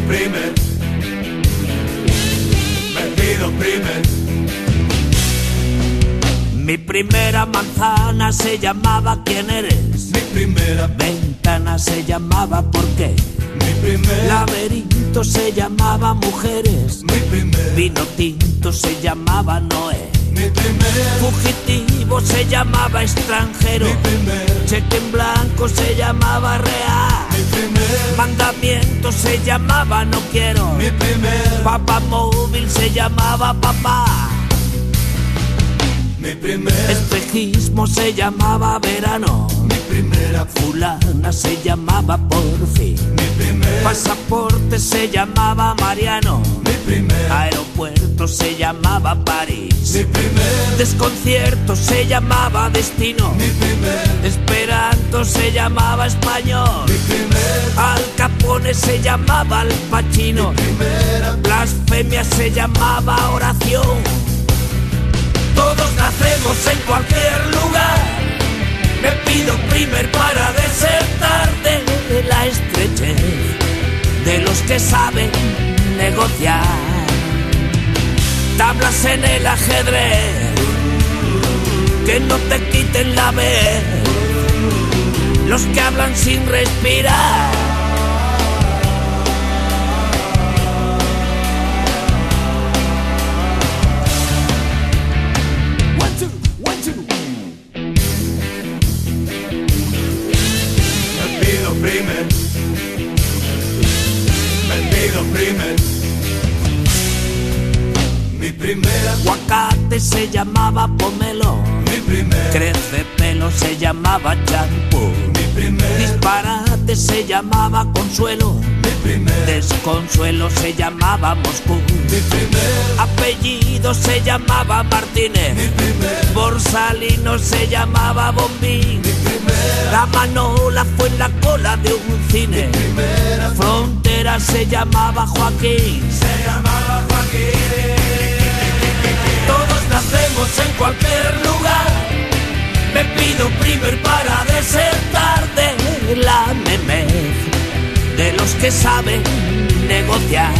primer, me pido primer. Mi primera manzana se llamaba ¿Quién eres? Mi primera ventana se llamaba ¿Por qué? Mi primer laberinto se llamaba Mujeres. Mi primer vino tinto se llamaba Noé. Mi primer fugitivo se llamaba Extranjero. Mi primer cheque en blanco se llamaba Real. Mi primer mandamiento se llamaba No quiero. Mi primer Papá móvil se llamaba Papá. Mi primer espejismo se llamaba Verano. Mi primera fulana se llamaba Por fin. Mi primer pasaporte se llamaba Mariano. Mi primer aeropuerto se llamaba París. Mi primer desconcierto se llamaba Destino. Mi primer Esperanto se llamaba Español. Mi primer Al Capone se llamaba Al Pacino. Mi primera blasfemia se llamaba Oración. Todos nacemos en cualquier lugar. Me pido primer para desertar de la estrechez de los que saben negociar. Tablas en el ajedrez, que no te quiten la vez. Los que hablan sin respirar. Primer, me pido primer. Mi primera aguacate se llamaba Pomelo. Mi primer crece pelo se llamaba champú. Mi primer disparate se llamaba Consuelo. Mi primer desconsuelo se llamaba Moscú. Mi primer apellido se llamaba Martínez. Mi primer Borsalino se llamaba Bombín. Mi primera la Manola fue en la cola de un cine. Mi primera Frontera se llamaba Joaquín. Se llamaba Joaquín. Todos nacemos en cualquier lugar. Me pido primer para desertar de la memez de los que saben negociar.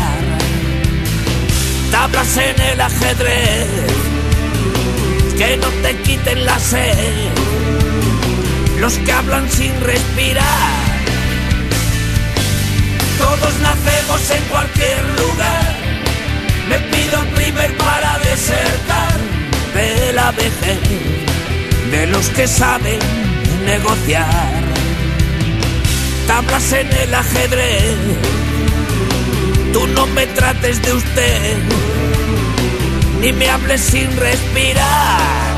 Tablas en el ajedrez, que no te quiten la sed. Los que hablan sin respirar. Todos nacemos en cualquier lugar. Me pido primer para desertar de la vejez de los que saben negociar. Tablas en el ajedrez, tú no me trates de usted, ni me hables sin respirar.